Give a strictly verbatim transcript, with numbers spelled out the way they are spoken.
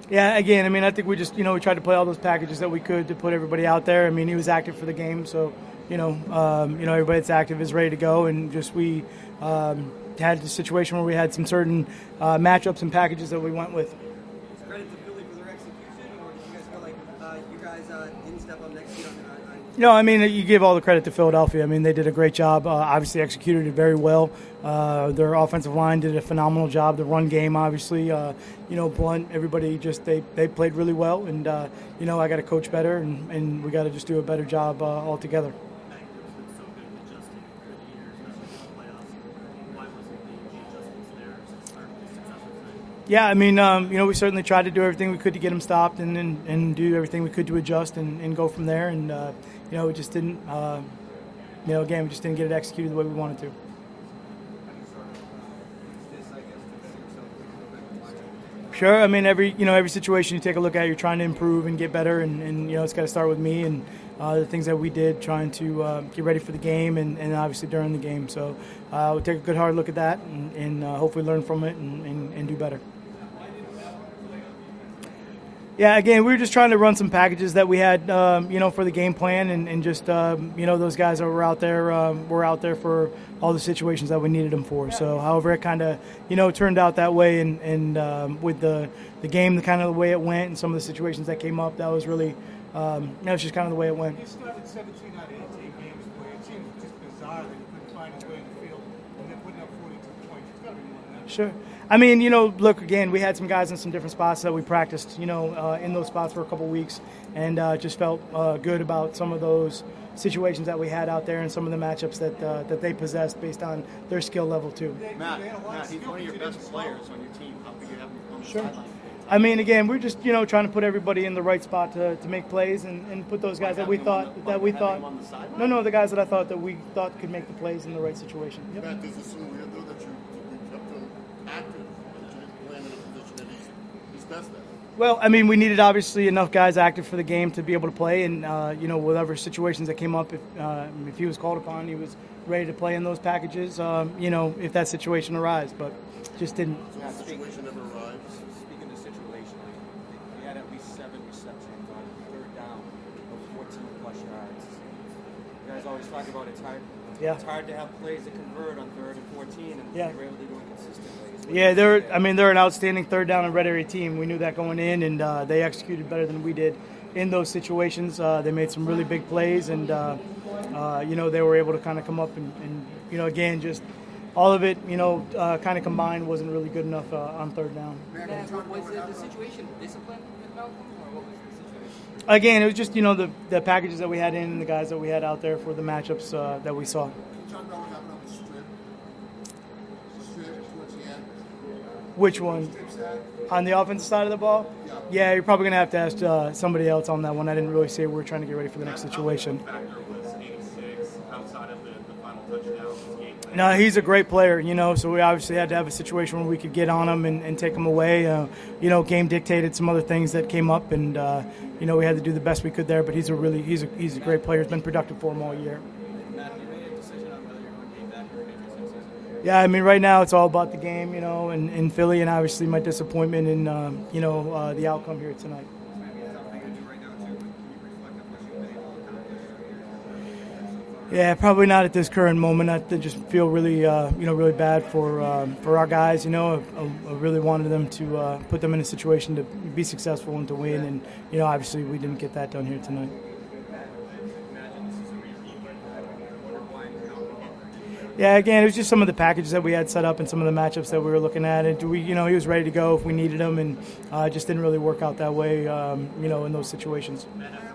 Yeah, again, I mean, I think we just, you know, we tried to play all those packages that we could to put everybody out there. I mean, he was active for the game, so, you know, um, you know, everybody that's active is ready to go, and just we um, had a situation where we had some certain uh, matchups and packages that we went with. It's credit to Philly for their execution, or do you guys feel like uh, you guys uh, didn't step up next year? No, I mean, you give all the credit to Philadelphia. I mean, they did a great job. Uh, obviously, executed it very well. Uh, their offensive line did a phenomenal job. The run game, obviously, uh, you know, Blunt, everybody just they, they played really well. And uh, you know, I got to coach better, and, and we got to just do a better job uh, altogether. Yeah, I mean, um, you know, we certainly tried to do everything we could to get him stopped, and and, and do everything we could to adjust and, and go from there. And uh, you know, we just didn't. Uh, you know, again, we just didn't get it executed the way we wanted to. Sure. I mean, every you know every situation you take a look at, you're trying to improve and get better, and, and you know it's got to start with me and uh, the things that we did, trying to uh, get ready for the game, and, and obviously during the game. So uh, we'll take a good hard look at that, and, and uh, hopefully learn from it and, and, and do better. Yeah, again, we were just trying to run some packages that we had, um, you know, for the game plan, and, and just, um, you know, those guys that were out there um, were out there for all the situations that we needed them for. So, however, it kind of, you know, turned out that way, and, and um, with the the game, the kind of the way it went, and some of the situations that came up, that was really, um, that was just kind of the way it went. You started seventeen out of eighteen games where it seems just bizarre that you couldn't find a way in the field, and then putting up forty-two points. It's got to be more than that. Sure. I mean, you know, look, again, we had some guys in some different spots that we practiced, you know, uh, in those spots for a couple weeks, and uh, just felt uh, good about some of those situations that we had out there and some of the matchups that uh, that they possessed based on their skill level, too. Matt, Matt he's one of your best players on your team. How could you have him on the Sure. sideline? I mean, again, we're just, you know, trying to put everybody in the right spot to, to make plays, and, and put those guys that we thought that we thought no no the guys that I thought that we thought could make the plays in the right situation. Yep. Matt, does this assume though that you, you kept him active, that you didn't play him in a position that he's, he's best at? Well, I mean, we needed obviously enough guys active for the game to be able to play, and uh, you know, whatever situations that came up, if uh, if he was called upon, he was ready to play in those packages. Um, you know, if that situation arose, but just didn't. So the situation never arrives. Speaking of situation, we had at least seven receptions on third down of fourteen plus yards. You guys always talk about it's hard. Yeah. It's hard to have plays that convert on third and fourteen, and Yeah. they were able to do it consistently. Yeah, they're. I mean, they're an outstanding third down and red area team. We knew that going in, and uh, they executed better than we did in those situations. Uh, they made some really big plays, and uh, uh, you know, they were able to kind of come up and, and, you know, again, just all of it, you know, uh, kind of combined wasn't really good enough uh, on third down. Matt, was the, the situation discipline with Malcolm, or what was the situation? Again, it was just, you know, the the packages that we had in and the guys that we had out there for the matchups uh, that we saw. Can you talk about what happened on the strip? The strip towards the end? Which one? On the offensive side of the ball? Yeah. Yeah, you're probably going to have to ask uh, somebody else on that one. I didn't really say we were trying to get ready for the next situation. No, he's a great player, you know, so we obviously had to have a situation where we could get on him and, and take him away. Uh, you know, game dictated some other things that came up, and, uh, you know, we had to do the best we could there, but he's a really he's a, he's a great player. He's been productive for him all year. Yeah, I mean, right now it's all about the game, you know, and in Philly, and obviously my disappointment in, uh, you know, uh, the outcome here tonight. Yeah, probably not at this current moment. I just feel really, uh, you know, really bad for um, for our guys. You know, I, I really wanted them to uh, put them in a situation to be successful and to win, and you know, obviously we didn't get that done here tonight. Yeah, again, it was just some of the packages that we had set up and some of the matchups that we were looking at. And we, you know, he was ready to go if we needed him, and uh, just didn't really work out that way, um, you know, in those situations.